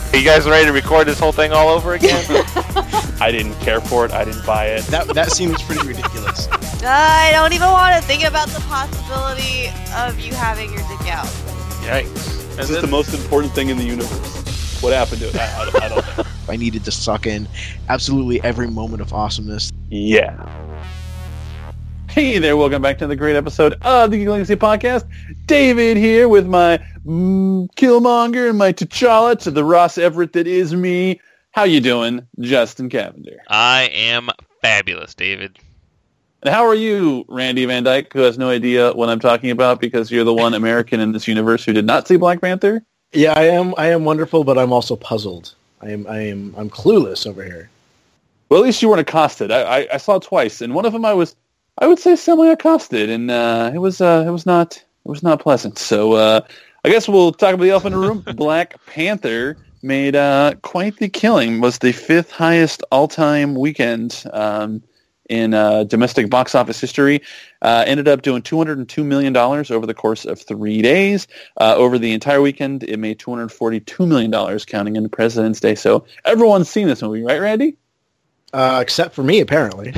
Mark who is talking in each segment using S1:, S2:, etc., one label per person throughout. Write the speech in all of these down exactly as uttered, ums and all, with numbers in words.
S1: Are you guys ready to record this whole thing all over again?
S2: I didn't care for it. I didn't buy it.
S3: That that seems pretty ridiculous.
S4: I don't even want to think about the possibility of you having your dick out.
S1: Yikes.
S2: This is the most important thing in the universe. What happened to it? I, I, don't, I don't know.
S3: I needed to suck in absolutely every moment of awesomeness.
S2: Yeah. Hey there, welcome back to another great episode of the Geek Legacy Podcast. David here with my mm, Killmonger and my T'Challa to the Ross Everett that is me. How you doing, Justin Cavender?
S1: I am fabulous, David.
S2: And how are you, Randy Van Dyke, who has no idea what I'm talking about because you're the one American in this universe who did not see Black Panther?
S5: Yeah, I am. I am wonderful, but I'm also puzzled. I am. I am. I'm clueless over here.
S2: Well, at least you weren't accosted. I, I, I saw it twice, and one of them I was, I would say, semi-accosted, and uh, it was, uh, it was not, it was not pleasant. So uh, I guess we'll talk about the elephant in the room. Black Panther made uh, quite the killing. Was the fifth highest all-time weekend um, in uh, domestic box office history. Uh, ended up doing two hundred two million dollars over the course of three days. Uh, over the entire weekend, it made two hundred forty-two million dollars, counting in President's Day. So everyone's seen this movie, right, Randy?
S5: Uh, except for me, apparently.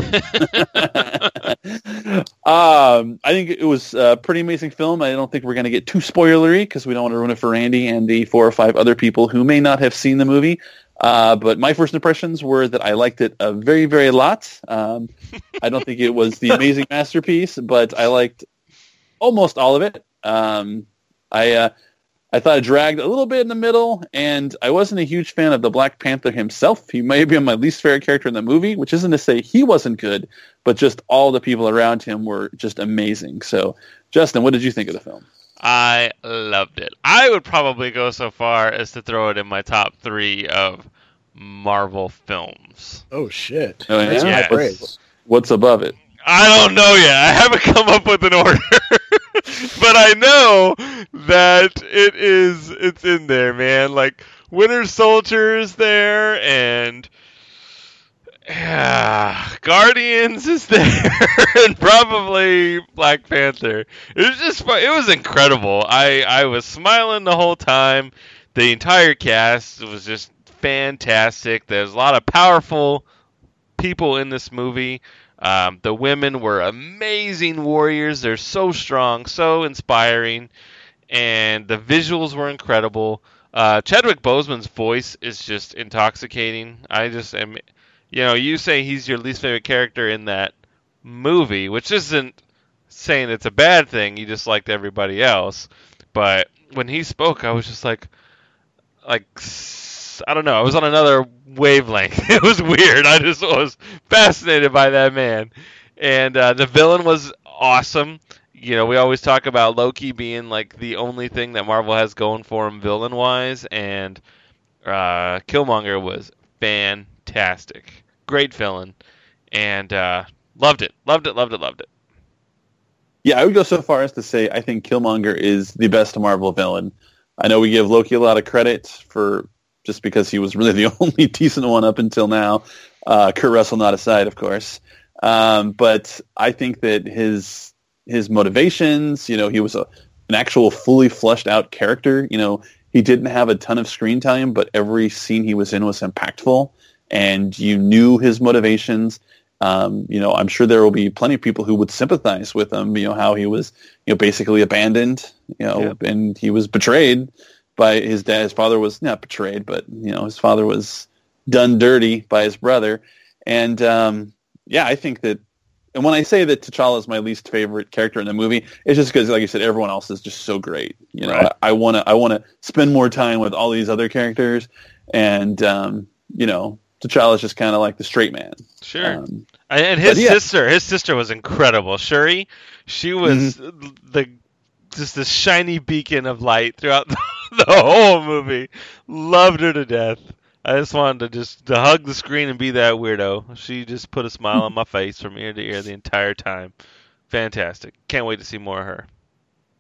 S2: um, I think it was a pretty amazing film. I don't think we're going to get too spoilery because we don't want to ruin it for Randy and the four or five other people who may not have seen the movie. Uh, but my first impressions were that I liked it a very, very lot. Um, I don't think it was the amazing masterpiece, but I liked almost all of it. Um, I uh, I thought it dragged a little bit in the middle, and I wasn't a huge fan of the Black Panther himself. He may be my least favorite character in the movie, which isn't to say he wasn't good, but just all the people around him were just amazing. So, Justin, what did you think of the film?
S1: I loved it. I would probably go so far as to throw it in my top three of Marvel films.
S5: Oh shit!
S2: Oh, yeah?
S1: Yes.
S5: What's,
S2: what's above it?
S1: I don't know yet. I haven't come up with an order. But I know that it is, it's in there, man. Like, Winter Soldier is there, and yeah, Guardians is there, and probably Black Panther. It was just fun. It was incredible. I, I was smiling the whole time. The entire cast was just fantastic. There's a lot of powerful people in this movie. Um, the women were amazing warriors. They're so strong, so inspiring, and the visuals were incredible. Uh, Chadwick Boseman's voice is just intoxicating. I just am, you know, you say he's your least favorite character in that movie, which isn't saying it's a bad thing. You just liked everybody else, but when he spoke, I was just like, like. I don't know. I was on another wavelength. It was weird. I just was fascinated by that man. And uh, the villain was awesome. You know, we always talk about Loki being like the only thing that Marvel has going for him villain-wise, and uh, Killmonger was fantastic. Great villain. And uh, loved it. Loved it, loved it, loved it.
S2: Yeah, I would go so far as to say I think Killmonger is the best Marvel villain. I know we give Loki a lot of credit for just because he was really the only decent one up until now. Uh, Kurt Russell not aside, of course. Um, but I think that his his motivations, you know, he was a, an actual fully fleshed out character. You know, he didn't have a ton of screen time, but every scene he was in was impactful, and you knew his motivations. Um, you know, I'm sure there will be plenty of people who would sympathize with him, you know, how he was, you know, basically abandoned, you know, yep. and he was betrayed by his dad. His father was not betrayed, but, you know, his father was done dirty by his brother. And, um, yeah, I think that, and when I say that T'Challa is my least favorite character in the movie, it's just because, like you said, everyone else is just so great. You know, right. I want to, I want to spend more time with all these other characters, and, um, you know, T'Challa is just kind of like the straight man.
S1: Sure.
S2: Um,
S1: and his
S2: yeah.
S1: sister, his sister was incredible. Shuri, she was mm-hmm. the just this shiny beacon of light throughout the, the whole movie. Loved her to death. I just wanted to just to hug the screen and be that weirdo. She just put a smile on my face from ear to ear the entire time. Fantastic. Can't wait to see more of her.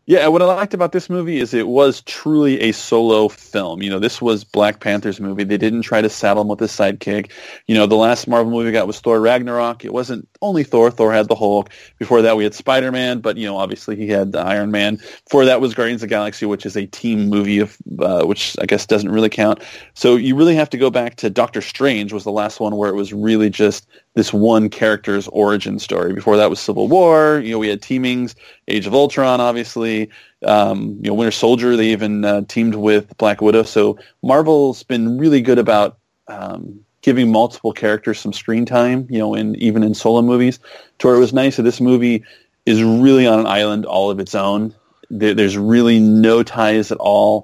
S2: Yeah, what I liked about this movie is it was truly a solo film. You know, this was Black Panther's movie. They didn't try to saddle him with a sidekick. You know, the last Marvel movie we got was Thor Ragnarok. It wasn't only Thor. Thor had the Hulk. Before that, we had Spider-Man, but, you know, obviously he had the Iron Man. Before that was Guardians of the Galaxy, which is a team movie, of uh, which I guess doesn't really count. So you really have to go back to Doctor Strange was the last one where it was really just this one character's origin story. Before that was Civil War. You know, we had teamings, Age of Ultron, obviously. Um, you know, Winter Soldier, they even uh, teamed with Black Widow. So Marvel's been really good about um, giving multiple characters some screen time, you know, in, even in solo movies. To where it was nice that this movie is really on an island all of its own. There, there's really no ties at all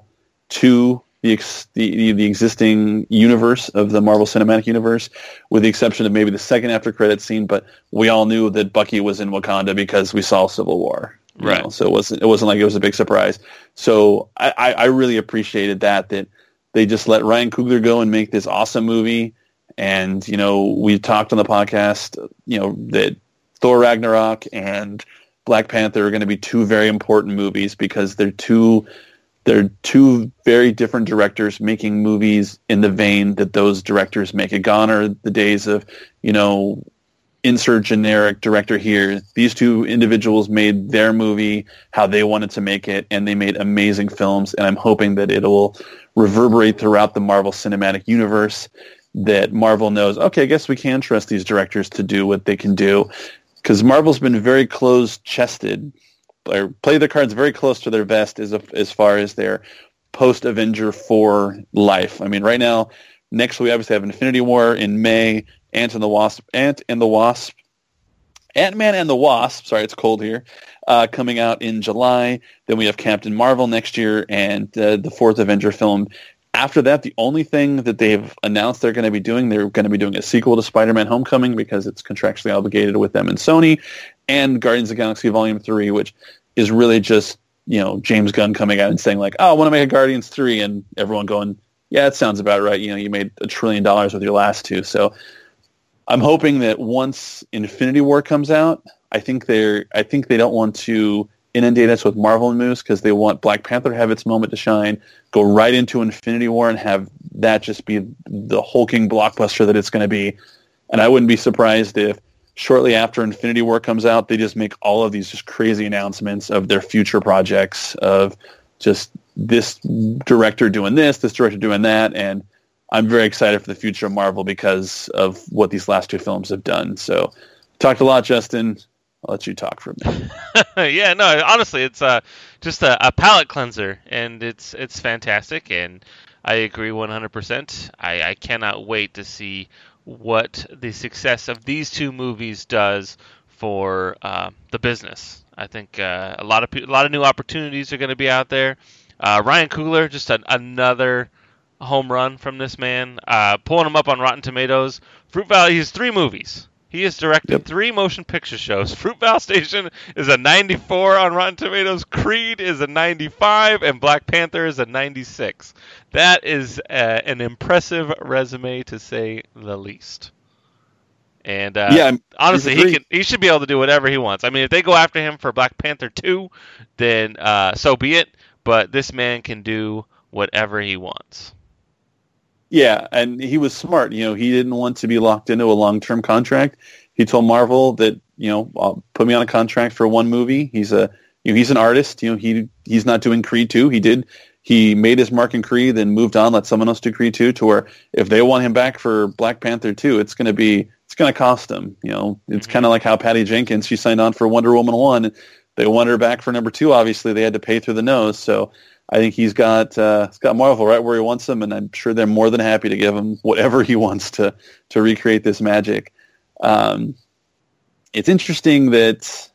S2: to the, ex- the the existing universe of the Marvel Cinematic Universe, with the exception of maybe the second after credits scene. But we all knew that Bucky was in Wakanda because we saw Civil War,
S1: right?
S2: Know? So it wasn't it wasn't like it was a big surprise. So I, I, I really appreciated that that they just let Ryan Coogler go and make this awesome movie. And you know, we talked on the podcast, you know, that Thor Ragnarok and Black Panther are going to be two very important movies because they're two. They're two very different directors making movies in the vein that those directors make. It gone are the days of, you know, insert generic director here. These two individuals made their movie how they wanted to make it, and they made amazing films, and I'm hoping that it will reverberate throughout the Marvel Cinematic Universe, that Marvel knows, okay, I guess we can trust these directors to do what they can do, because Marvel's been very closed-chested, or play the cards very close to their vest as, a, as far as their post-Avenger four life. I mean, right now, next we obviously have Infinity War in May, Ant and the Wasp, Ant and the Wasp, Ant-Man and the Wasp, sorry, it's cold here, uh, coming out in July. Then we have Captain Marvel next year and uh, the fourth Avenger film. After that, the only thing that they've announced they're going to be doing, they're going to be doing a sequel to Spider-Man Homecoming because it's contractually obligated with them and Sony, and Guardians of the Galaxy Volume three, which is really just, you know, James Gunn coming out and saying like, oh, I want to make a Guardians three, and everyone going, yeah, it sounds about right. You know, you made a trillion dollars with your last two. So I'm hoping that once Infinity War comes out, I think they're, I think they don't want to inundate us with Marvel news because they want Black Panther to have its moment to shine, go right into Infinity War and have that just be the hulking blockbuster that it's going to be. And I wouldn't be surprised if shortly after Infinity War comes out, they just make all of these just crazy announcements of their future projects, of just this director doing this, this director doing that, and I'm very excited for the future of Marvel because of what these last two films have done. So, talked a lot, Justin. I'll let you talk for a minute.
S1: Yeah, no, honestly, it's uh, just a, a palate cleanser, and it's it's fantastic, and I agree one hundred percent. I, I cannot wait to see what the success of these two movies does for uh, the business. I think uh, a lot of pe- a lot of new opportunities are going to be out there. Uh, Ryan Coogler, just an, another home run from this man. Uh, pulling him up on Rotten Tomatoes. Fruit Valley, he's three movies. He has directed
S2: Yep.
S1: three motion picture shows. Fruitvale Station is a ninety-four on Rotten Tomatoes. Creed is a ninety-five, and Black Panther is a ninety-six. That is uh, an impressive resume, to say the least. And uh,
S2: yeah,
S1: honestly, he can he should be able to do whatever he wants. I mean, if they go after him for Black Panther two, then uh, so be it. But this man can do whatever he wants.
S2: Yeah, and he was smart. You know, he didn't want to be locked into a long-term contract. He told Marvel that, you know, I'll put me on a contract for one movie. He's a, you know, he's an artist. You know, he he's not doing Creed two. He did. He made his mark in Creed, then moved on, let someone else do Creed two. To where if they want him back for Black Panther two, it's going to be it's going to cost him. You know, it's mm-hmm. kind of like how Patty Jenkins, she signed on for Wonder Woman one. They want her back for number two. Obviously, they had to pay through the nose. So I think he's got uh, he's got Marvel right where he wants him, and I'm sure they're more than happy to give him whatever he wants to to recreate this magic. Um, it's interesting that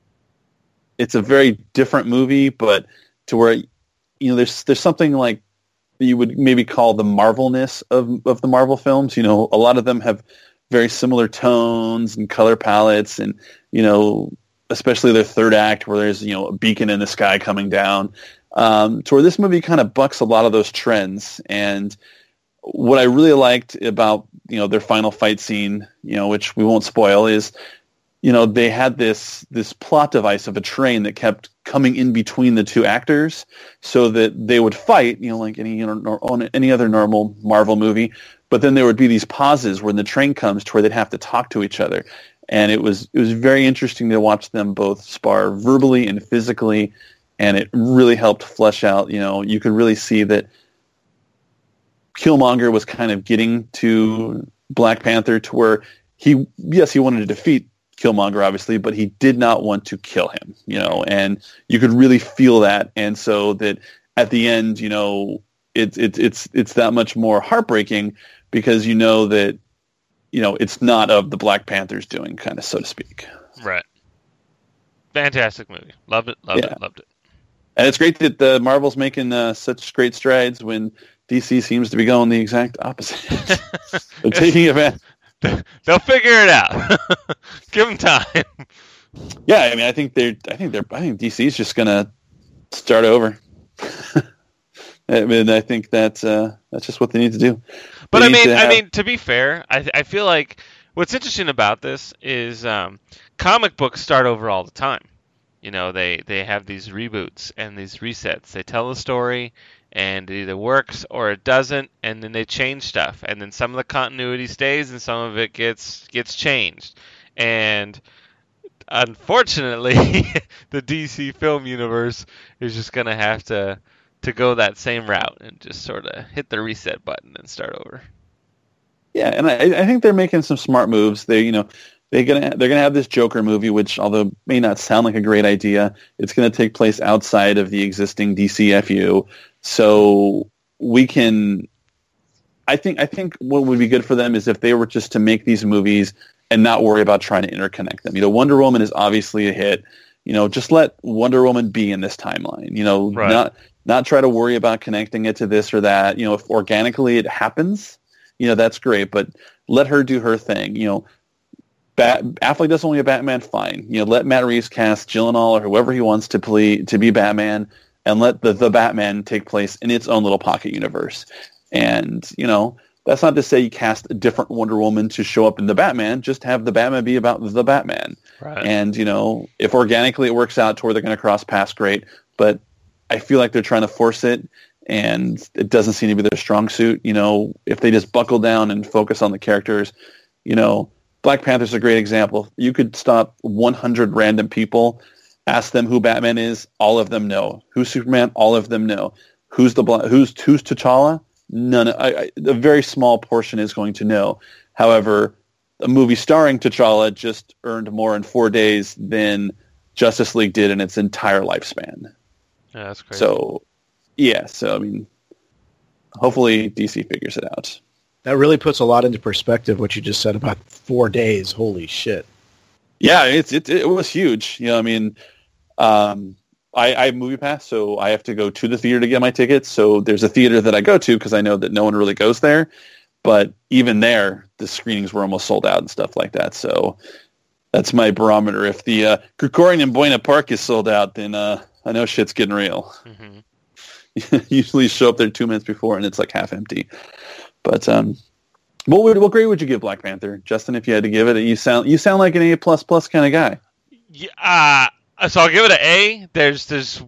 S2: it's a very different movie, but to where, you know, there's there's something like you would maybe call the Marvelness of of the Marvel films. You know, a lot of them have very similar tones and color palettes, and you know, especially their third act where there's, you know, a beacon in the sky coming down. Um, to where this movie kind of bucks a lot of those trends. And what I really liked about, you know, their final fight scene, you know, which we won't spoil, is you know, they had this this plot device of a train that kept coming in between the two actors, so that they would fight, you know, like any you know on any other normal Marvel movie. But then there would be these pauses when the train comes to where they'd have to talk to each other, and it was it was very interesting to watch them both spar verbally and physically, and it really helped flesh out. You know, you could really see that Killmonger was kind of getting to Black Panther to where he, yes, he wanted to defeat Killmonger, obviously, but he did not want to kill him, you know, and you could really feel that. And so that at the end, you know, it's, it's, it's, it's that much more heartbreaking because you know that, you know, it's not of the Black Panther's doing, kind of, so to speak.
S1: Right. Fantastic movie. Loved it. Loved
S2: Yeah.
S1: it. Loved it.
S2: And it's great that the Marvel's making uh, such great strides when D C seems to be going the exact opposite. They're taking advantage.
S1: They'll figure it out. Give them time.
S2: Yeah, I mean, I think they're. I think they're. I think D C's just gonna start over. I mean, I think that's uh, that's just what they need to do.
S1: But
S2: They
S1: I
S2: need
S1: mean,
S2: to
S1: I
S2: have-
S1: mean, to be fair, I I feel like what's interesting about this is um, comic books start over all the time. You know, they they have these reboots and these resets. They tell a story, and it either works or it doesn't, and then they change stuff, and then some of the continuity stays, and some of it gets gets changed. And unfortunately, the D C film universe is just gonna have to to go that same route and just sort of hit the reset button and start over.
S2: Yeah, and I, I think they're making some smart moves. They, you know, they're gonna they're gonna have this Joker movie, which although may not sound like a great idea, it's gonna take place outside of the existing D C F U. So we can, I think, I think what would be good for them is if they were just to make these movies and not worry about trying to interconnect them. You know, Wonder Woman is obviously a hit. You know, just let Wonder Woman be in this timeline. You know,
S1: Right.
S2: not not try to worry about connecting it to this or that. You know, if organically it happens, you know, that's great. But let her do her thing. You know, Bat- Affleck doesn't want to be a Batman. Fine. You know, let Matt Reeves cast Gyllenhaal or whoever he wants to play to be Batman, and let the the Batman take place in its own little pocket universe. And you know, that's not to say you cast a different Wonder Woman to show up in the Batman. Just have the Batman be about the Batman.
S1: Right.
S2: And, you know, if organically it works out to where they're going to cross paths, great. But I feel like they're trying to force it, and it doesn't seem to be their strong suit. You know, if they just buckle down and focus on the characters, you know, Black Panther's a great example. You could stop one hundred random people, ask them who Batman is, all of them know. Who's Superman? All of them know. Who's the Bla- who's who's T'Challa? None. I, I, a very small portion is going to know. However, a movie starring T'Challa just earned more in four days than Justice League did in its entire lifespan.
S1: Yeah, that's crazy.
S2: So, yeah. So, I mean, hopefully D C figures it out.
S5: That really puts a lot into perspective what you just said about four days. Holy shit.
S2: Yeah, it's it, it was huge. You know, I mean, um, I, I have Movie Pass, so I have to go to the theater to get my tickets. So there's a theater that I go to because I know that no one really goes there. But even there, the screenings were almost sold out and stuff like that. So that's my barometer. If the uh, Krikorian in Buena Park is sold out, then uh, I know shit's getting real.
S1: Mm-hmm.
S2: Usually show up there two minutes before and it's like half empty. But um, what would what grade would you give Black Panther, Justin? If you had to give it, you sound you sound like an A plus plus kind of guy.
S1: Yeah, uh, so I'll give it an A. There's there's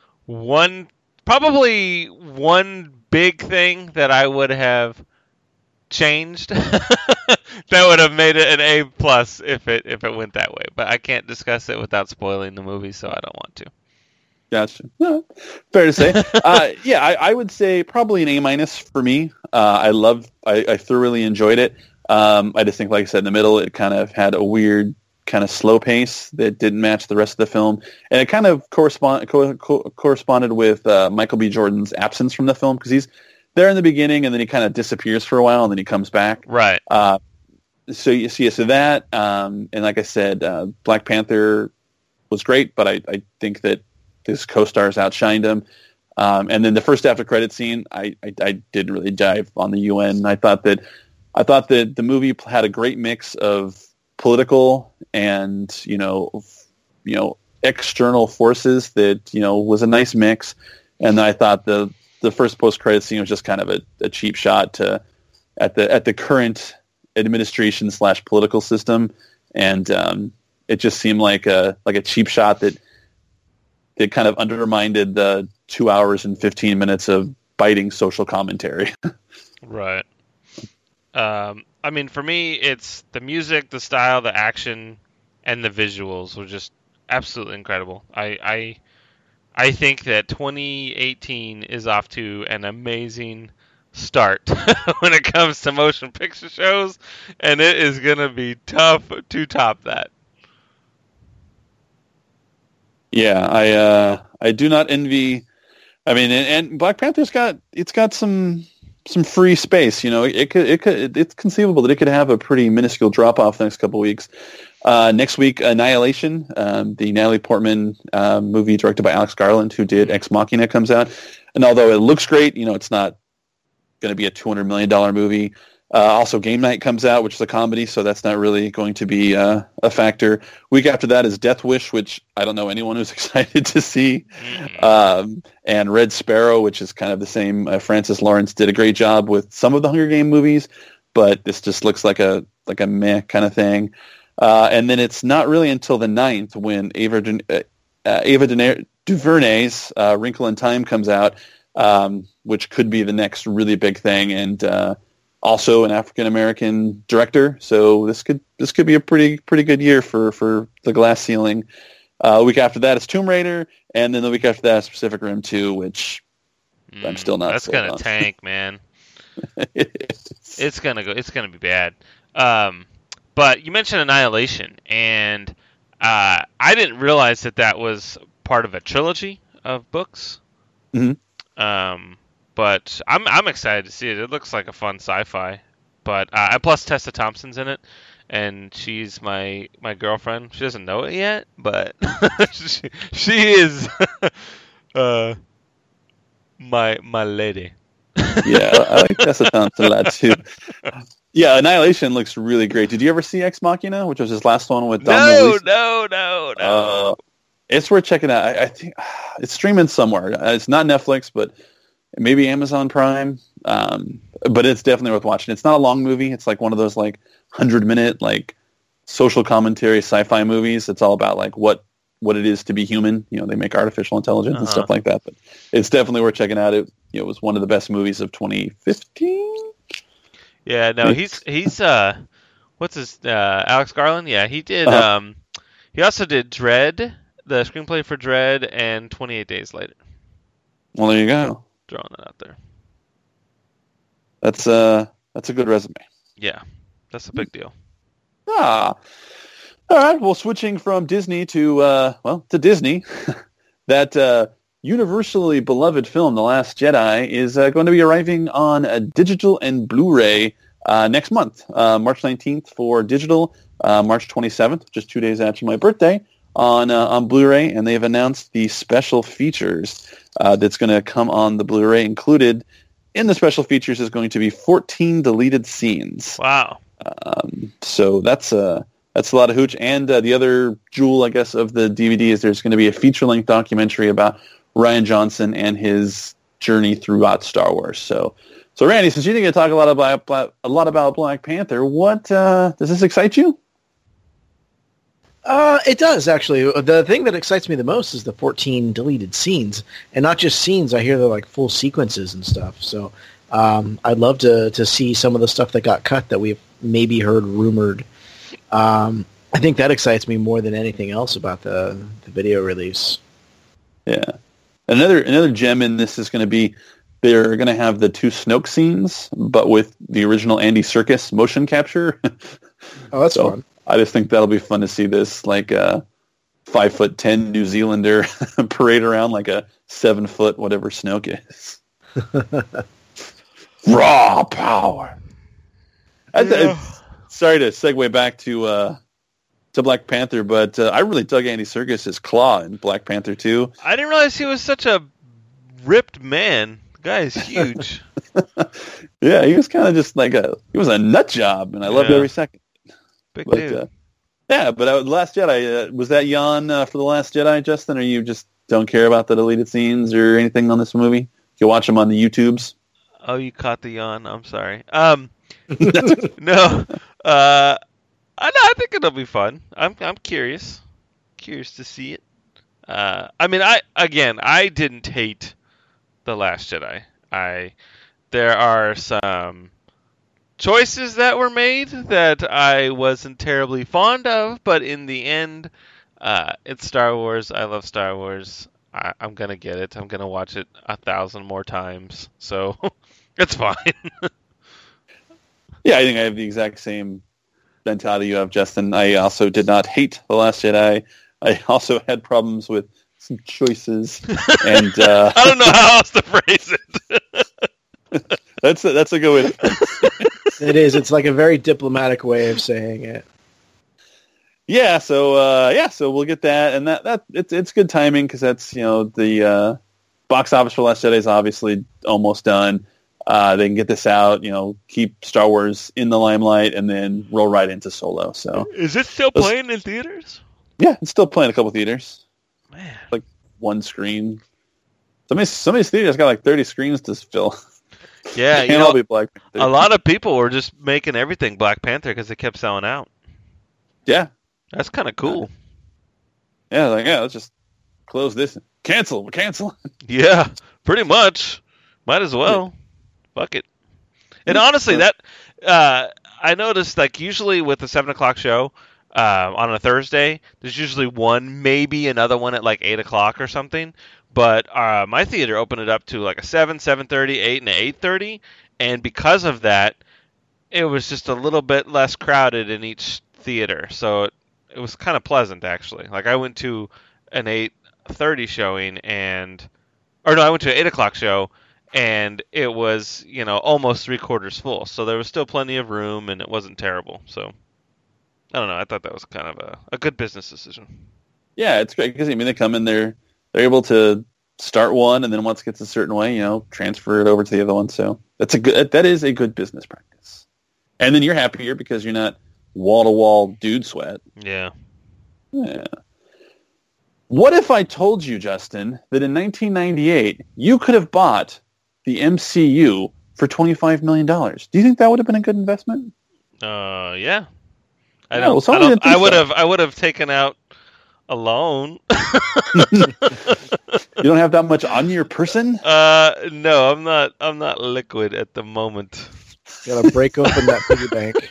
S1: one probably one big thing that I would have changed that would have made it an A plus if it if it went that way. But I can't discuss it without spoiling the movie, so I don't want to.
S2: Gotcha. No, fair to say. uh, yeah, I, I would say probably an A minus for me. Uh, I love, I, I thoroughly enjoyed it. Um, I just think, like I said, in the middle, it kind of had a weird kind of slow pace that didn't match the rest of the film, and it kind of correspond co- co- corresponded with uh, Michael B. Jordan's absence from the film because he's there in the beginning and then he kind of disappears for a while and then he comes back.
S1: Right.
S2: Uh, so you see, so that, um, and like I said, uh, Black Panther was great, but I, I think that his co-stars outshined him. Um, and then the first after credit scene, I, I, I didn't really dive on the U N. I thought that I thought that the movie had a great mix of political and you know you know external forces that you know was a nice mix. And I thought the the first post credit scene was just kind of a, a cheap shot to at the at the current administration slash political system. And um, it just seemed like a like a cheap shot that that kind of undermined the two hours and fifteen minutes of biting social commentary.
S1: Right. Um, I mean, for me, it's the music, the style, the action, and the visuals were just absolutely incredible. I, I, I think that twenty eighteen is off to an amazing start when it comes to motion picture shows, and it is going to be tough to top that.
S2: Yeah, I uh, I do not envy. I mean, and, and Black Panther's got it's got some some free space. You know, it could it could it's conceivable that it could have a pretty minuscule drop off the next couple of weeks. Uh, next week, Annihilation, um, the Natalie Portman uh, movie directed by Alex Garland, who did Ex Machina, comes out. And although it looks great, you know, it's not going to be a two hundred million dollars movie. Uh, also, Game Night comes out, which is a comedy, so that's not really going to be uh, a factor. Week after that is Death Wish, which I don't know anyone who's excited to see. Um, and Red Sparrow, which is kind of the same. Uh, Francis Lawrence did a great job with some of the Hunger Game movies, but this just looks like a like a meh kind of thing. Uh, and then it's not really until the ninth when Ava, uh, Ava Duna- DuVernay's uh, Wrinkle in Time comes out, um, which could be the next really big thing. And uh, also an African American director, so this could this could be a pretty pretty good year for, for the Glass Ceiling. Uh, the week after that is Tomb Raider, and then the week after that is Pacific Rim two, which mm, I'm still not.
S1: That's gonna
S2: on.
S1: tank, man.
S2: it
S1: it's gonna go. It's gonna be bad. Um, but you mentioned Annihilation, and uh, I didn't realize that that was part of a trilogy of books.
S2: Mm-hmm.
S1: Um. But I'm I'm excited to see it. It looks like a fun sci-fi. But uh, plus Tessa Thompson's in it, and she's my my girlfriend. She doesn't know it yet, but she, she is uh, my my lady.
S2: Yeah, I like Tessa Thompson a lot too. Yeah, Annihilation looks really great. Did you ever see Ex Machina, which was his last one with Don
S1: No,
S2: Luis?
S1: no, no, no.
S2: Uh, it's worth checking out. I, I think it's streaming somewhere. It's not Netflix, but maybe Amazon Prime, um, but it's definitely worth watching. It's not a long movie. It's like one of those like hundred minute like social commentary sci-fi movies. It's all about like what what it is to be human. You know, they make artificial intelligence
S1: uh-huh.
S2: and stuff like that. But it's definitely worth checking out. It you know, it was one of the best movies of twenty fifteen.
S1: Yeah, no, he's he's uh, what's his uh, Alex Garland? Yeah, he did.
S2: Uh-huh.
S1: Um, he also did Dread, the screenplay for Dread, and twenty-eight Days Later.
S2: Well, there you go.
S1: Throwing that out there.
S2: That's uh that's a good resume.
S1: Yeah, that's a big deal.
S2: Ah, all right. Well, switching from Disney to uh, well to Disney, that uh, universally beloved film, The Last Jedi, is uh, going to be arriving on a digital and Blu-ray uh, next month, uh, March nineteenth for digital, uh, March twenty-seventh, just two days after my birthday, on uh, on Blu-ray, and they've announced the special features uh, that's going to come on the Blu-ray. Included in the special features is going to be fourteen deleted scenes.
S1: Wow.
S2: Um, so that's a that's a lot of hooch. And uh, the other jewel, I guess, of the D V D is there's going to be a feature-length documentary about Rian Johnson and his journey throughout Star Wars. So, so Randy, since you didn't get to talk a lot about a lot about Black Panther, what uh, does this excite you?
S3: Uh, it does, actually. The thing that excites me the most is the fourteen deleted scenes. And not just scenes, I hear they're like full sequences and stuff. So um, I'd love to, to see some of the stuff that got cut that we've maybe heard rumored. Um, I think that excites me more than anything else about the, the video release.
S2: Yeah. Another another gem in this is going to be they're going to have the two Snoke scenes, but with the original Andy Serkis motion capture.
S3: Oh, that's
S2: so,
S3: fun.
S2: I just think that'll be fun to see this, like a five foot ten New Zealander parade around like a seven foot whatever Snoke is. Raw power. I th-
S1: Yeah.
S2: Sorry to segue back to uh, to Black Panther, but uh, I really dug Andy Serkis' claw in Black Panther two.
S1: I didn't realize he was such a ripped man. The guy is huge.
S2: Yeah, he was kind of just like a he was a nut job, and I loved
S1: Yeah.
S2: every second.
S1: Big
S2: But
S1: dude.
S2: uh, yeah, but uh, Last Jedi, uh, was that yawn uh, for The Last Jedi, Justin, or you just don't care about the deleted scenes or anything on this movie? You can watch them on the YouTubes.
S1: Oh, you caught the yawn. I'm sorry. Um, no, uh, I know. I think it'll be fun. I'm I'm curious, curious to see it. Uh, I mean, I again, I didn't hate The Last Jedi. I there are some choices that were made that I wasn't terribly fond of, but in the end, uh, it's Star Wars. I love Star Wars. I, I'm gonna get it. I'm gonna watch it a thousand more times, so it's fine.
S2: Yeah, I think I have the exact same mentality you have, Justin. I also did not hate The Last Jedi. I also had problems with some choices, and uh,
S1: I don't know how else to phrase it.
S2: that's a, that's a good way to phrase it.
S3: It is. It's like a very diplomatic way of saying it.
S2: Yeah, so uh, yeah, so we'll get that, and that that it's it's good timing because that's you know the uh, box office for Last Jedi is obviously almost done. Uh, they can get this out, you know, keep Star Wars in the limelight, and then roll right into Solo. So
S1: is it still playing in theaters?
S2: Yeah, it's still playing a couple theaters.
S1: Man,
S2: like one screen. Somebody's somebody's theater's got like thirty screens to fill.
S1: Yeah,
S2: it
S1: you
S2: can't
S1: know,
S2: all be Black Panther.
S1: A lot of people were just making everything Black Panther because it kept selling out.
S2: Yeah,
S1: that's kind of cool.
S2: Yeah, like yeah, let's just close this. Cancel, cancel.
S1: Yeah, pretty much. Might as well. Fuck it. And honestly, that uh, I noticed like usually with the seven o'clock show uh, on a Thursday, there's usually one, maybe another one at like eight o'clock or something. But uh, my theater opened it up to like a seven, seven thirty, eight, and eight thirty, and because of that, it was just a little bit less crowded in each theater. So it, it was kind of pleasant actually. Like I went to an eight thirty showing and, or no, I went to an eight o'clock show. And it was, you know, almost three quarters full. So there was still plenty of room, and it wasn't terrible. So, I don't know. I thought that was kind of a, a good business decision.
S2: Yeah, it's great because I mean they come in there, they're able to start one, and then once it gets a certain way, you know, transfer it over to the other one. So that's a good. That is a good business practice. And then you're happier because you're not wall to wall dude sweat.
S1: Yeah.
S2: Yeah. What if I told you, Justin, that in nineteen ninety-eight you could have bought the M C U for twenty-five million dollars? Do you think that would have been a good investment?
S1: Uh, yeah. I
S2: Yeah,
S1: don't.
S2: well,
S1: I, don't
S2: didn't
S1: I
S2: think
S1: would
S2: so.
S1: have. I would have taken out a loan.
S2: You don't have that much on your person?
S1: uh, no, I'm not. I'm not liquid at the moment.
S3: Gotta break open that piggy bank.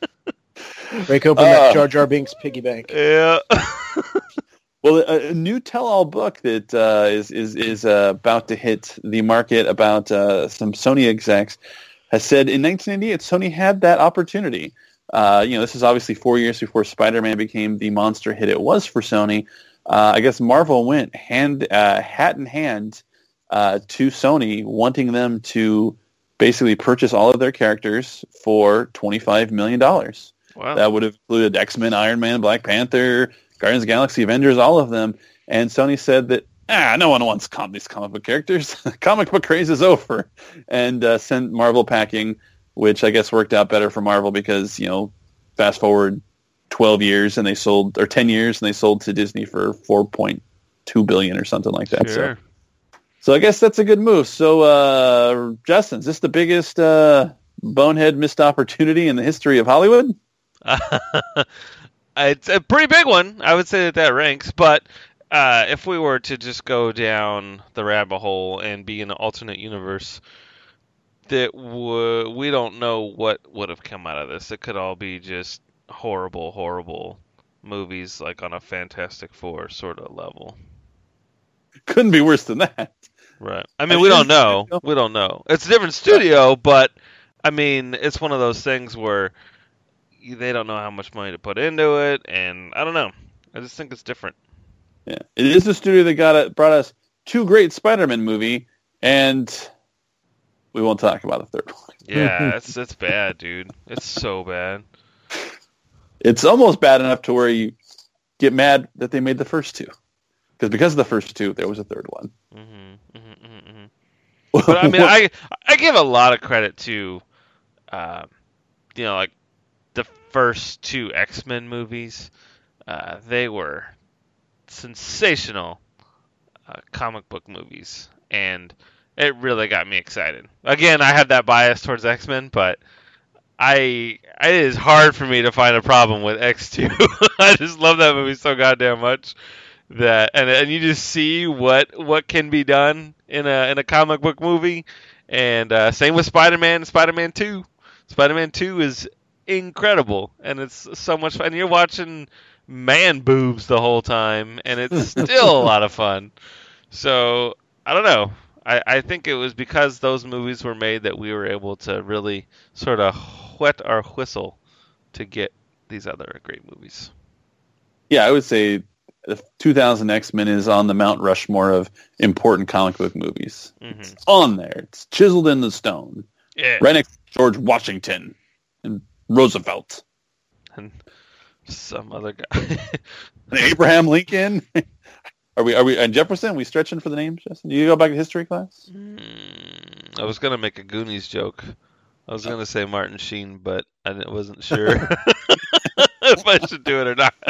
S3: Break open
S2: Uh,
S3: that Jar Jar Binks piggy bank.
S1: Yeah.
S2: Well, a, a new tell-all book that uh, is is is uh, about to hit the market about uh, some Sony execs has said in nineteen ninety-eight Sony had that opportunity. Uh, you know, this is obviously four years before Spider-Man became the monster hit it was for Sony. Uh, I guess Marvel went hand uh, hat in hand uh, to Sony, wanting them to basically purchase all of their characters for twenty-five million dollars.
S1: Wow.
S2: That would have included X-Men, Iron Man, Black Panther, Guardians of the Galaxy, Avengers, all of them. And Sony said that, ah, no one wants com- these comic book characters. Comic book craze is over. And uh, sent Marvel packing, which I guess worked out better for Marvel because, you know, fast forward twelve years and they sold, or ten years, and they sold to Disney for four point two billion dollars or something like that.
S1: Sure.
S2: So, so I guess that's a good move. So, uh, Justin, is this the biggest uh, bonehead missed opportunity in the history of Hollywood?
S1: It's a pretty big one. I would say that that ranks. But uh, if we were to just go down the rabbit hole and be in an alternate universe, that w- we don't know what would have come out of this. It could all be just horrible, horrible movies, like on a Fantastic Four sort of level.
S2: Couldn't be worse than that.
S1: Right. I mean, we don't know. We don't know. It's a different studio, but I mean, it's one of those things where they don't know how much money to put into it, and I don't know. I just think it's different.
S2: Yeah, it is the studio that got it, brought us two great Spider-Man movie, and we won't talk about the third one.
S1: Yeah, it's it's bad, dude. It's so bad.
S2: It's almost bad enough to where you get mad that they made the first two, because because of the first two, there was a third one.
S1: Mm-hmm, mm-hmm, mm-hmm, mm-hmm. But I mean, I I give a lot of credit to, uh, you know, like the first two X-Men movies. Uh, they were sensational uh, comic book movies, and it really got me excited. Again, I had that bias towards X-Men, but I it is hard for me to find a problem with X two. I just love that movie so goddamn much that and and you just see what what can be done in a in a comic book movie. And uh, same with Spider-Man, Spider-Man two. Spider-Man two is incredible, and it's so much fun. And you're watching man boobs the whole time, and it's still a lot of fun. So I don't know. I, I think it was because those movies were made that we were able to really sort of wet our whistle to get these other great movies.
S2: Yeah, I would say the two thousand X-Men is on the Mount Rushmore of important comic book movies. Mm-hmm. It's on there. It's chiseled in the stone.
S1: Yeah.
S2: Right next to George Washington and Roosevelt.
S1: And some other guy.
S2: And Abraham Lincoln. Are we, are we, and Jefferson, are we stretching for the names, Justin? Do you go back to history class?
S1: Mm, I was going to make a Goonies joke. I was going to say Martin Sheen, but I wasn't sure if I should do it or not.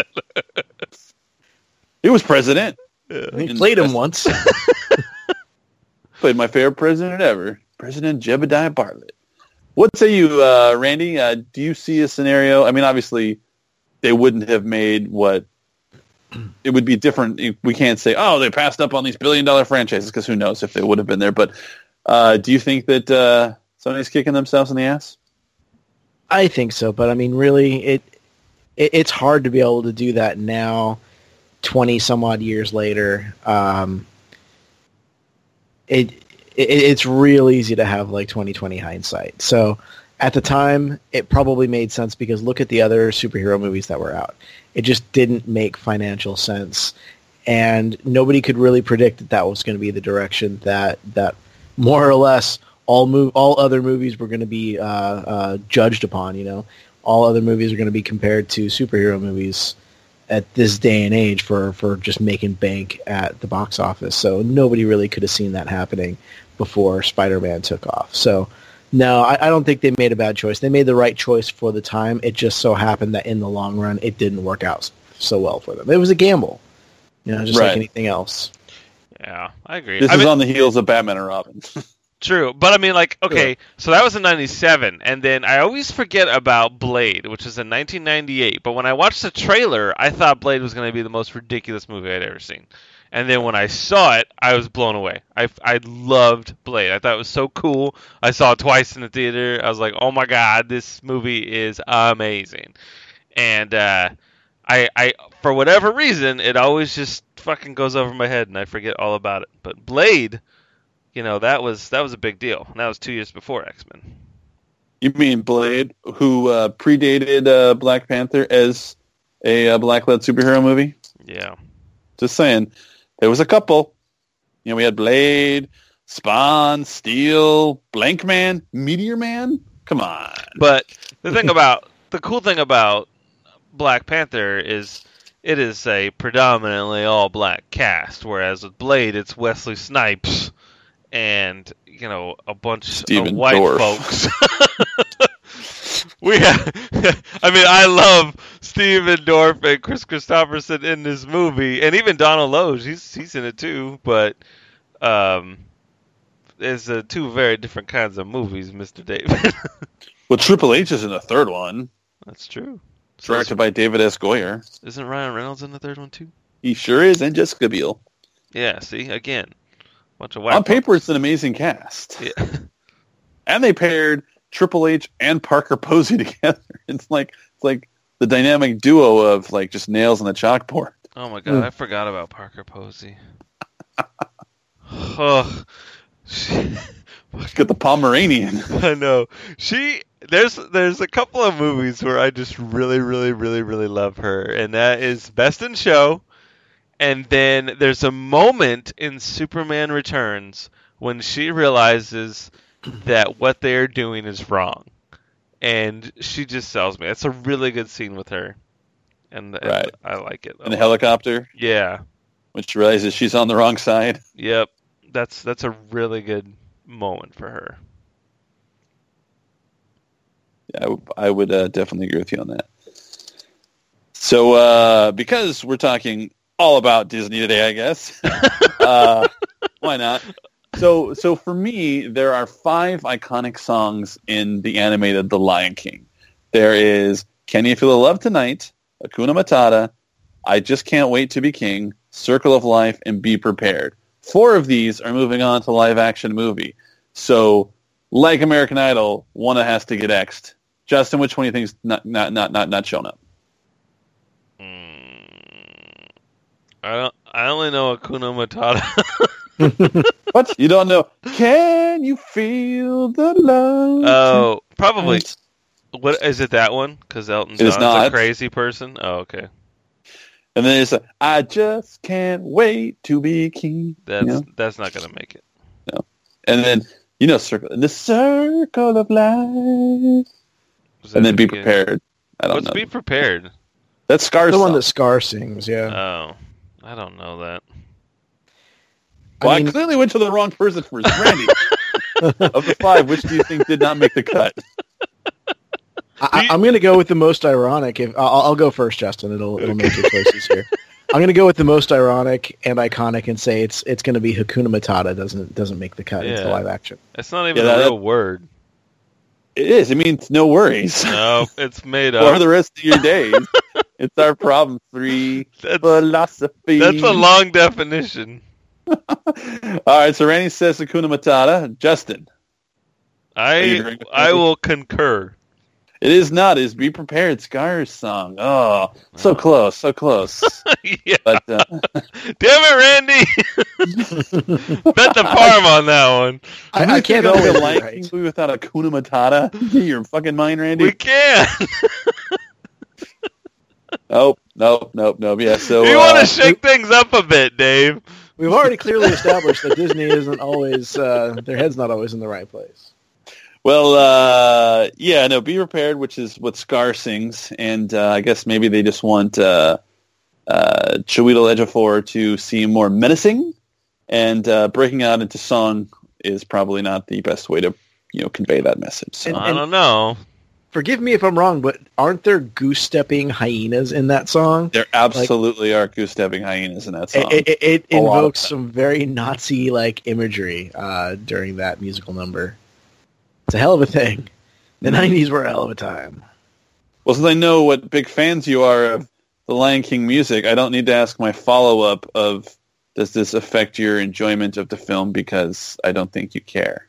S2: He was president.
S3: Yeah. He played him once.
S2: Played my favorite president ever, President Jebediah Bartlett. What say you, uh, Randy? Uh, do you see a scenario? I mean, obviously, they wouldn't have made what it would be different. We can't say, oh, they passed up on these billion-dollar franchises, because who knows if they would have been there. But uh, do you think that uh, somebody's kicking themselves in the ass?
S3: I think so, but I mean, really, it, it it's hard to be able to do that now, twenty some odd years later. Um, it, it it's real easy to have like twenty twenty hindsight. So at the time, it probably made sense because look at the other superhero movies that were out. It just didn't make financial sense, and nobody could really predict that that was going to be the direction that that more or less all move all other movies were going to be uh, uh, judged upon. You know, all other movies are going to be compared to superhero movies at this day and age for, for just making bank at the box office. So nobody really could have seen that happening before Spider-Man took off. So no, I, I don't think they made a bad choice. They made the right choice for the time. It just so happened that in the long run, it didn't work out so well for them. It was a gamble, you know, just
S2: right.
S3: like anything else.
S1: Yeah, I agree.
S2: This
S1: I
S2: is
S1: mean,
S2: on the heels of Batman and Robin.
S1: True, but I mean, like, okay,
S3: yeah.
S1: So that was in ninety-seven, and then I always forget about Blade, which is in nineteen ninety-eight, but when I watched the trailer, I thought Blade was going to be the most ridiculous movie I'd ever seen. And then when I saw it, I was blown away. I, I loved Blade. I thought it was so cool. I saw it twice in the theater. I was like, oh my god, this movie is amazing. And uh, I, I, for whatever reason, it always just fucking goes over my head, and I forget all about it. But Blade... You know, that was that was a big deal. And that was two years before X-Men.
S2: You mean Blade, who uh, predated uh, Black Panther as a uh, black-led superhero movie?
S1: Yeah.
S2: Just saying. There was a couple. You know, we had Blade, Spawn, Steel, Blank Man, Meteor Man. Come on.
S1: But the thing about, the cool thing about Black Panther is it is a predominantly all-black cast, whereas with Blade, it's Wesley Snipes and, you know, a bunch
S2: Steven
S1: of white
S2: Dorff.
S1: folks. we have, I mean, I love Steven Dorff and Chris Christopherson in this movie, and even Donald Logue, he's he's in it too, but um, it's uh, two very different kinds of movies, Mister David.
S2: Well, Triple H is in the third one.
S1: That's true.
S2: Directed so by David S. Goyer.
S1: Isn't Ryan Reynolds in the third one too?
S2: He sure is, and Jessica Biel.
S1: Yeah, see, again. Bunch of white
S2: On paper,
S1: folks.
S2: it's an amazing cast.
S1: Yeah.
S2: And they paired Triple H and Parker Posey together. It's like it's like the dynamic duo of like just nails on the chalkboard.
S1: Oh my god, mm. I forgot about Parker Posey. Oh, she,
S2: got the Pomeranian.
S1: I know. She there's there's a couple of movies where I just really really really really love her, and that is Best in Show. And then there's a moment in Superman Returns when she realizes that what they're doing is wrong. And she just sells me. It's a really good scene with her. And, and
S2: right.
S1: I like it.
S2: In the helicopter?
S1: Yeah.
S2: When she realizes she's on the wrong side?
S1: Yep. That's that's a really good moment for her.
S2: Yeah, I, w- I would uh, definitely agree with you on that. So, uh, because we're talking all about Disney today, I guess. uh, why not? So, so for me, there are five iconic songs in the animated The Lion King. There is "Can You Feel the Love Tonight," "Hakuna Matata," "I Just Can't Wait to Be King," "Circle of Life," and "Be Prepared." Four of these are moving on to live-action movie. So, like American Idol, one has to get X'd. Justin, which one do you think is not not not not, not shown up?
S1: Mm, I don't. I only know Hakuna Matata.
S2: What? You don't know? Can you feel the love?
S1: Oh, probably. What is it? That one? Because Elton
S2: It is
S1: John's
S2: not.
S1: a crazy person. Oh, okay.
S2: And then it's a, I just can't wait to be king.
S1: That's
S2: You know?
S1: that's not gonna make it.
S2: And then, you know, circle the circle of life.
S1: Was that
S2: And then
S1: the
S2: be
S1: beginning?
S2: prepared. I don't
S1: What's
S2: know.
S1: be prepared?
S2: That's Scar's
S3: The one
S2: song.
S3: that Scar sings, yeah.
S1: Oh, I don't know that.
S2: Well, I,
S3: I mean-
S2: clearly went to the wrong person first. Randy, of the five, which do you think did not make the cut?
S3: I, I'm going to go with the most ironic. If I'll, I'll go first, Justin. It'll it'll make your choices here. I'm going to go with the most ironic and iconic and say it's it's going to be Hakuna Matata. Doesn't doesn't make the cut into
S1: Yeah.
S3: live action.
S1: It's not even
S2: Yeah,
S1: a
S2: that-
S1: real word.
S2: It is. It means no worries
S1: No, it's made
S2: for
S1: up.
S2: the rest of your days. It's our problem three
S1: That's,
S2: philosophy.
S1: that's a long definition.
S2: All right, so Randy says Hakuna Matata. Justin, you
S1: I
S2: agreeing with
S1: I
S2: Randy?
S1: will concur.
S2: it is not. It is Be Prepared, Scar's song. Oh, so
S1: Oh.
S2: close, so close.
S1: Yeah.
S2: But uh,
S1: Damn it, Randy! Bet the farm on that one.
S3: I,
S2: can
S3: I
S2: we
S3: can't
S2: figure out
S3: always
S2: a
S3: be
S2: Lion
S3: right.
S2: King movie without Hakuna Matata. Your fucking mind, Randy.
S1: We can.
S2: Nope, nope, nope, nope. Yeah, so
S1: you
S2: uh,
S1: want to shake things up a bit, Dave.
S3: We've already clearly established that Disney isn't always uh, their head's not always in the right place.
S2: well, uh, yeah, no, Be Prepared, which is what Scar sings, and uh, I guess maybe they just want uh, uh, Chiwetel Ejiofor to seem more menacing, and uh, breaking out into song is probably not the best way to, you know, convey that message. So.
S3: And-
S1: I don't know.
S3: Forgive me if I'm wrong, but aren't there goose-stepping hyenas in that song?
S2: There absolutely are goose-stepping hyenas in that song.
S3: It, it, it
S2: A lot of
S3: invokes
S2: them.
S3: some very Nazi-like imagery uh, during that musical number. It's a hell of a thing. The nineties were a hell of a time.
S2: Well, since I know what big fans you are of the Lion King music, I don't need to ask my follow-up of, does this affect your enjoyment of the film, because I don't think you care.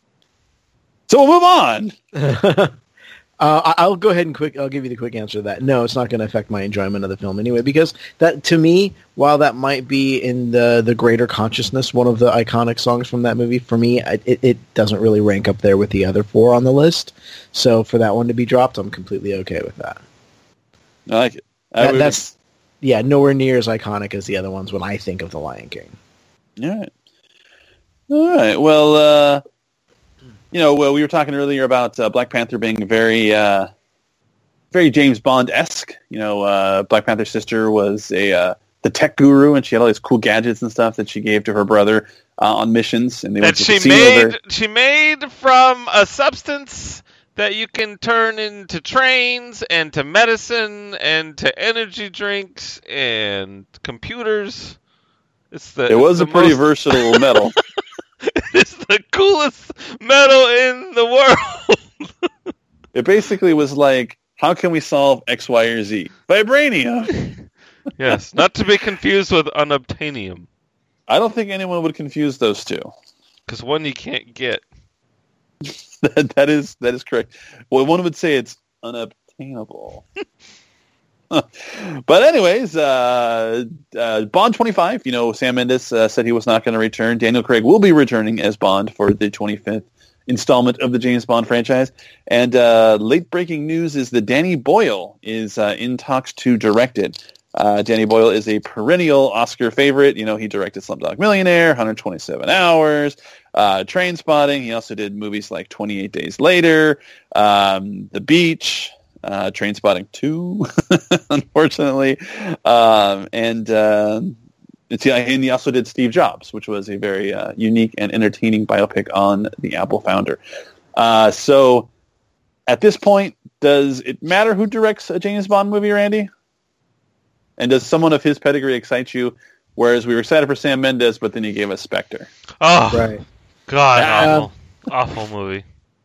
S2: So we'll move on.
S3: Uh, I- I'll go ahead and quick. I'll give you the quick answer to that. No, it's not going to affect my enjoyment of the film anyway. Because that, to me, while that might be in the the greater consciousness, one of the iconic songs from that movie, for me, I- it, it doesn't really rank up there with the other four on the list. So for that one to be dropped, I'm completely okay with that.
S2: I like it. I
S3: That-
S2: would-
S3: that's yeah, nowhere near as iconic as the other ones when I think of The Lion King.
S2: All right. All right. Well, uh, you know, well, we were talking earlier about uh, Black Panther being very, uh, very James Bond-esque. You know, uh, Black Panther's sister was a uh, the tech guru, and she had all these cool gadgets and stuff that she gave to her brother uh, on missions. And they went
S1: That
S2: to the
S1: she
S2: casino there.
S1: made she made from a substance that you can turn into trains and to medicine and to energy drinks and computers. It's the
S2: It was
S1: the
S2: a pretty
S1: most-
S2: versatile metal.
S1: It's the coolest metal in the world.
S2: It basically was like, how can we solve X, Y, or Z? Vibranium.
S1: Yes, not to be confused with unobtainium,
S2: I don't think anyone would confuse those two.
S1: because one you can't get.
S2: that, that is that is correct. Well, one would say it's unobtainable. But anyways, uh, uh, Bond twenty-five, you know, Sam Mendes uh, said he was not going to return. Daniel Craig will be returning as Bond for the twenty-fifth installment of the James Bond franchise. And uh, late-breaking news is that Danny Boyle is uh, in talks to direct it. Uh, Danny Boyle is a perennial Oscar favorite. You know, he directed Slumdog Millionaire, one hundred twenty-seven hours, uh, Trainspotting. He also did movies like twenty-eight days later, um, The Beach, uh, Trainspotting two, unfortunately. Um, and, uh, it's, and he also did Steve Jobs, which was a very uh, unique and entertaining biopic on the Apple founder. Uh, so at this point, does it matter who directs a James Bond movie, Randy? And does someone of his pedigree excite you? Whereas we were excited for Sam Mendes, but then he gave us Spectre.
S1: Oh,
S3: Right.
S1: God,
S3: Uh,
S1: awful, awful movie.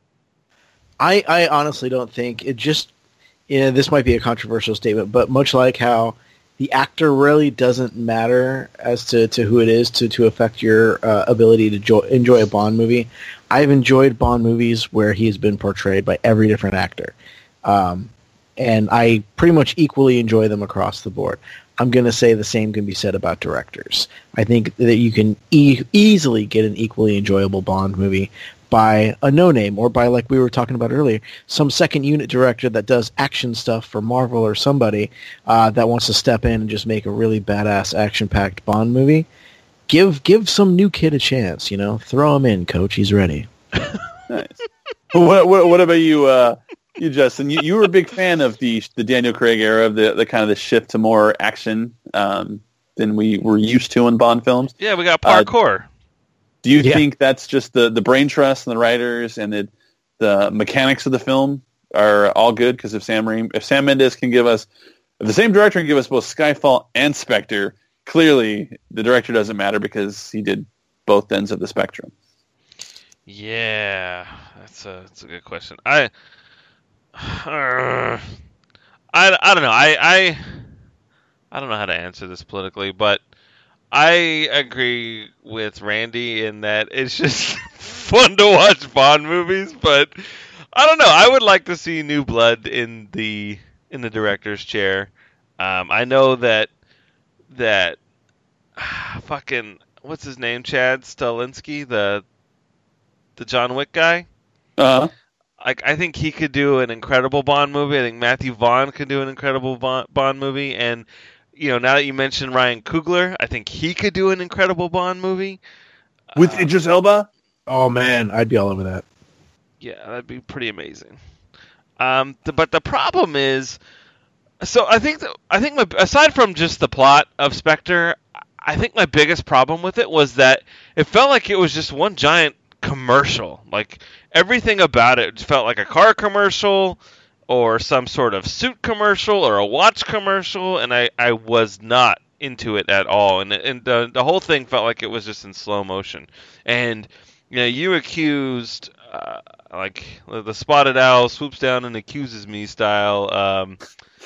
S3: I, I honestly don't think it just. Yeah, this might be a controversial statement, but much like how the actor really doesn't matter as to, to who it is to, to affect your uh, ability to jo- enjoy a Bond movie, I've enjoyed Bond movies where he's been portrayed by every different actor. Um, and I pretty much equally enjoy them across the board. I'm going to say the same can be said about directors. I think that you can e- easily get an equally enjoyable Bond movie by a no-name, or by, like we were talking about earlier, some second-unit director that does action stuff for Marvel or somebody uh, that wants to step in and just make a really badass, action-packed Bond movie. Give give some new kid a chance, you know? Throw him in, coach. He's ready.
S2: Nice. what, what, what about you, uh, you Justin? You, you were a big fan of the the Daniel Craig era, of the, the kind of the shift to more action um, than we were used to in Bond films.
S1: Yeah, we got parkour.
S2: Uh, Do you
S3: Yeah.
S2: think that's just the, the brain trust and the writers and the the mechanics of the film are all good? Because if Sam Raim, if Sam Mendes can give us, if the same director can give us both Skyfall and Spectre, clearly the director doesn't matter because he did both ends of the spectrum.
S1: Yeah, that's a that's a good question. I, uh, I, I don't know. I, I I don't know how to answer this politically, but I agree with Randy in that it's just fun to watch Bond movies, but I don't know. I would like to see new blood in the in the director's chair. Um, I know that that fucking what's his name, Chad Stahelski, the the John Wick guy.
S2: Uh-huh.
S1: Like, I think he could do an incredible Bond movie. I think Matthew Vaughn could do an incredible Bond, Bond movie, and you know, now that you mentioned Ryan Coogler, I think he could do an incredible Bond movie.
S2: With
S1: Uh,
S2: Idris Elba?
S3: Oh, man. I'd be all over that.
S1: Yeah, that'd be pretty amazing. Um, th- but the problem is, so I think that, I think my, aside from just the plot of Spectre, I think my biggest problem with it was that it felt like it was just one giant commercial. Like, everything about it felt like a car commercial or some sort of suit commercial or a watch commercial, and I, I was not into it at all. And and the, the whole thing felt like it was just in slow motion. And you know, you accused uh, like the spotted owl swoops down and accuses me style um,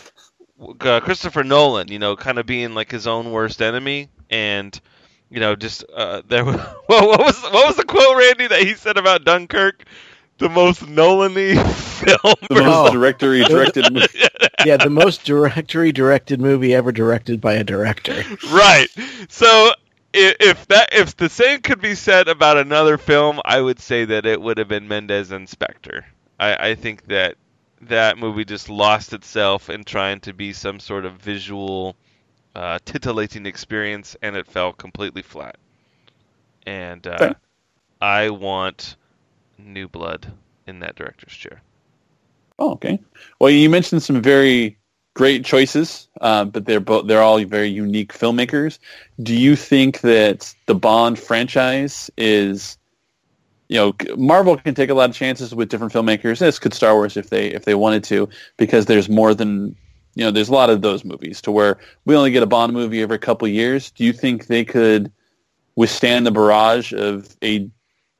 S1: uh, Christopher Nolan, you know, kind of being like his own worst enemy, and you know, just uh, there. Well, what was what was the quote, Randy, that he said about Dunkirk? The most Nolan-y film.
S2: The most
S3: Oh.
S2: directory directed movie.
S3: Yeah, the most directory-directed movie ever directed by a director.
S1: Right. So i- if that if the same could be said about another film, I would say that it would have been Mendes and Spectre. I, I think that that movie just lost itself in trying to be some sort of visual, uh, titillating experience, and it fell completely flat. And uh,
S2: Okay.
S1: I want new blood in that director's chair.
S2: Oh, okay. Well, you mentioned some very great choices, uh, but they're both they're all very unique filmmakers. Do you think that the Bond franchise is, you know, Marvel can take a lot of chances with different filmmakers, as could Star Wars if they if they wanted to, because there's more than, you know, there's a lot of those movies to where we only get a Bond movie every couple of years. Do you think they could withstand the barrage of a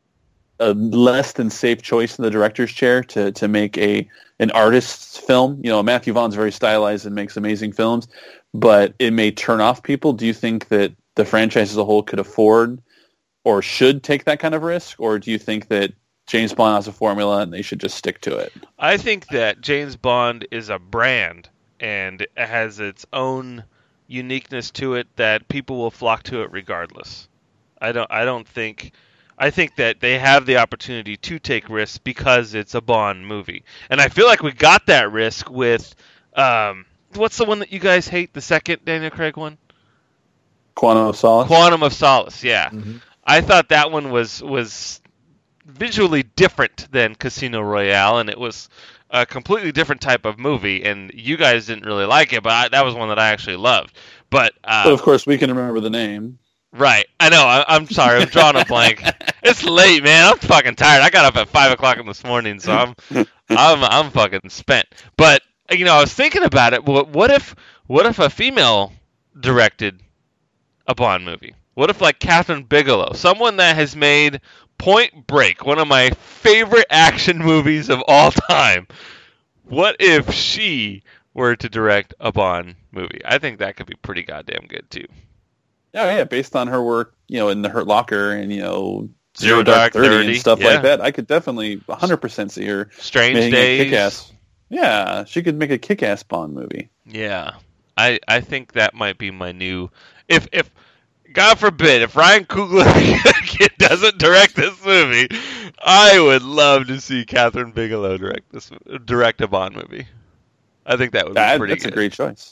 S2: a less than safe choice in the director's chair to, to make a an artist's film? You know, Matthew Vaughn's very stylized and makes amazing films, but it may turn off people. Do you think that the franchise as a whole could afford or should take that kind of risk, or do you think that James Bond has a formula and they should just stick to it?
S1: I think that James Bond is a brand and it has its own uniqueness to it that people will flock to it regardless. I don't I don't think I think that they have the opportunity to take risks because it's a Bond movie. And I feel like we got that risk with um what's the one that you guys hate, the second Daniel Craig one?
S2: Quantum of Solace?
S1: Quantum of Solace, yeah.
S3: Mhm.
S1: I thought that one was was visually different than Casino Royale, and it was a completely different type of movie. And you guys didn't really like it, but I, that was one that I actually loved. But uh,
S2: Well, of course, we can remember the name.
S1: right, I know. I, I'm sorry, I'm drawing a blank. It's late, man. I'm fucking tired. I got up at five o'clock in this morning, so I'm I'm I'm fucking spent. But you know, I was thinking about it. What, what if what if a female directed a Bond movie? What if, like, Catherine Bigelow, someone that has made Point Break, one of my favorite action movies of all time. What if she were to direct a Bond movie? I think that could be pretty goddamn good too.
S2: Oh yeah, based on her work, you know, in The Hurt Locker and you know
S1: Zero
S2: Zero Dark
S1: Dark
S2: Thirty
S1: thirty,
S2: and stuff
S1: yeah.
S2: like that, I could definitely one hundred percent see her
S1: Strange
S2: making a
S1: Days.
S2: kick-ass. Yeah, she could make a kick-ass Bond movie.
S1: Yeah, I I think that might be my new. If if God forbid, if Ryan Coogler doesn't direct this movie, I would love to see Catherine Bigelow direct this direct a Bond movie. I think that would be
S2: That,
S1: pretty
S2: that's
S1: good.
S2: a great choice.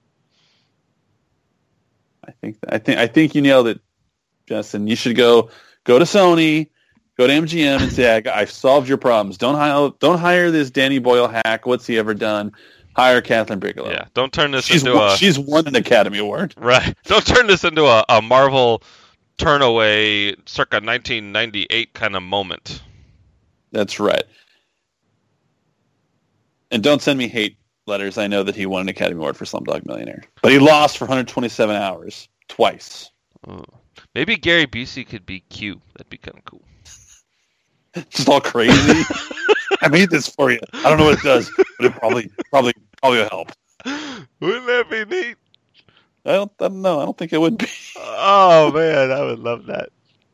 S2: I think I think I think you nailed it, Justin. You should go go to Sony, go to M G M, and say, I got, "I've solved your problems. Don't hire don't hire this Danny Boyle hack. What's he ever done? Hire Catherine Bigelow.
S1: Yeah, don't turn this
S2: She's
S1: into
S2: won,
S1: a
S2: she's won an Academy Award.
S1: right. Don't turn this into a, a Marvel turnaway circa nineteen ninety-eight kind of moment.
S2: That's right. And don't send me hate letters. I know that he won an Academy Award for Slumdog Millionaire, but he lost for one hundred twenty-seven hours twice.
S1: Oh. Maybe Gary Busey could be Q. That'd be kind of cool.
S2: Just all crazy. I made this for you. I don't know what it does, but it probably probably probably will help.
S1: Wouldn't that be neat?
S2: I don't, I don't know. I don't think it would be.
S1: Oh man, I would love that.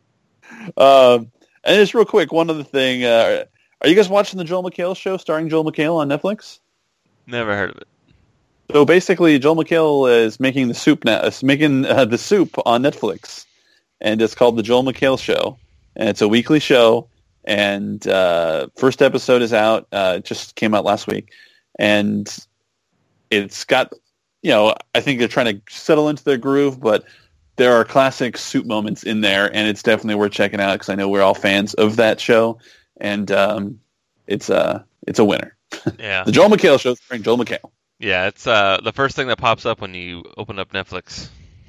S2: Um, and just real quick, one other thing. Uh, are you guys watching the Joel McHale show starring Joel McHale on Netflix?
S1: Never heard of it.
S2: So basically, Joel McHale is making the soup now. Is making uh, the soup on Netflix, and it's called the Joel McHale Show, and it's a weekly show. And uh, first episode is out. Uh, it just came out last week, and it's got, you know, I think they're trying to settle into their groove, but there are classic soup moments in there, and it's definitely worth checking out because I know we're all fans of that show, and um, it's a it's a winner.
S1: Yeah,
S2: The Joel McHale Show starring Joel McHale.
S1: yeah. It's uh the first thing that pops up when you open up Netflix.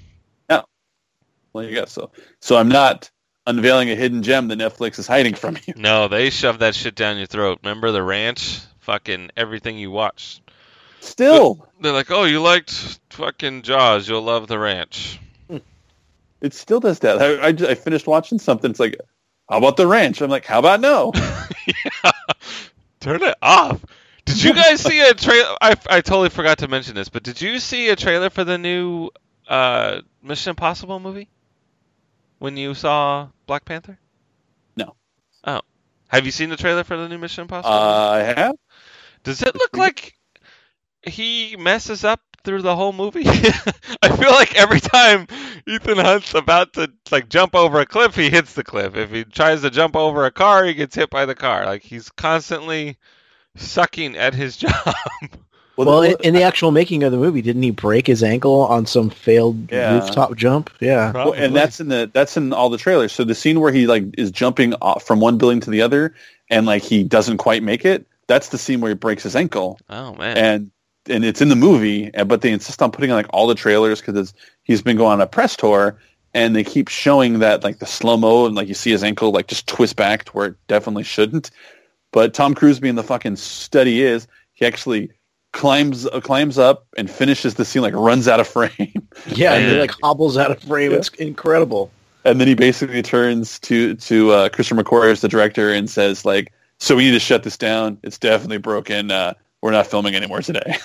S2: Well, you go. So, so I'm not unveiling a hidden gem that Netflix is hiding from you.
S1: No, they shove that shit down your throat. Remember The Ranch? Fucking everything you watched.
S2: Still,
S1: They're like, oh, you liked fucking Jaws, you'll love The Ranch.
S2: it still does that. I, I, just- I finished watching something. It's like, how about The Ranch? I'm like, how about no?
S1: Yeah. Turn it off. Did you guys see a trailer? I, I totally forgot to mention this, but did you see a trailer for the new uh, Mission Impossible movie? When you saw Black Panther?
S2: No.
S1: Oh. Have you seen the trailer for the new Mission Impossible?
S2: Uh, I have.
S1: Does it look like he messes up through the whole movie? I feel like every time Ethan Hunt's about to like jump over a cliff, he hits the cliff. If he tries to jump over a car, he gets hit by the car. Like he's constantly sucking at his job.
S3: Well,
S2: the-
S3: in, in the actual making of the movie, didn't he break his ankle on some failed
S2: Yeah.
S3: rooftop jump? Yeah.
S2: Well, and that's in the that's in all the trailers. So the scene where he like is jumping off from one building to the other, and like he doesn't quite make it. That's the scene where he breaks his ankle,
S1: Oh man.
S2: and and it's in the movie. and- But they insist on putting on like all the trailers because he's been going on a press tour, and they keep showing that like the slow mo and like you see his ankle like just twist back to where it definitely shouldn't. But Tom Cruise, being the fucking stud he is, he actually climbs uh, climbs up and finishes the scene, like runs out of frame.
S3: Yeah,
S1: And
S3: he
S1: then-
S3: like hobbles out of frame.
S2: Yeah.
S3: It's incredible.
S2: And then he basically turns to to uh, Christopher McQuarrie as the director and says, like, so we need to shut this down. It's definitely broken. Uh, we're not filming anymore today.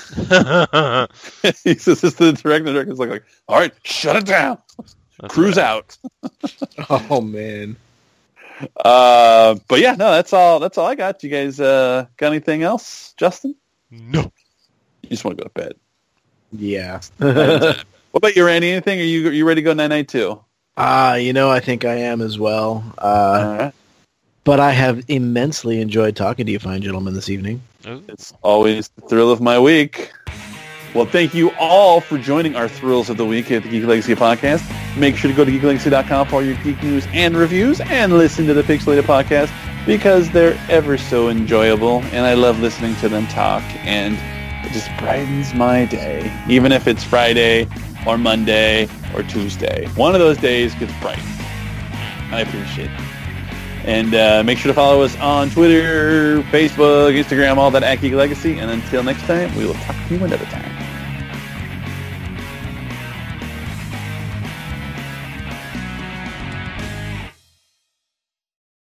S2: He says this to the director. The director's like, like, all right, shut it down.
S1: That's
S2: Cruise
S1: right.
S2: out.
S3: Oh man.
S2: Uh, but yeah, no, that's all. That's all I got. You guys uh, got anything else, Justin?
S1: No.
S2: You just want to go to bed.
S3: Yeah.
S2: What about you, Randy? Anything? Are you are you ready to go night night too?
S3: Ah, you know, I think I am as well. Uh,
S2: All right.
S3: but I have immensely enjoyed talking to you fine gentlemen this evening.
S1: Ooh.
S2: It's always the thrill of my week. Well, thank you all for joining our Thrills of the Week at the Geek Legacy Podcast. Make sure to go to geek legacy dot com for all your geek news and reviews, and listen to the Pixelated Podcast because they're ever so enjoyable, and I love listening to them talk, and it just brightens my day, even if it's Friday or Monday or Tuesday. One of those days gets bright. I appreciate it. And uh, make sure to follow us on Twitter, Facebook, Instagram, all that at Geek Legacy. And until next time, we will talk to you another time.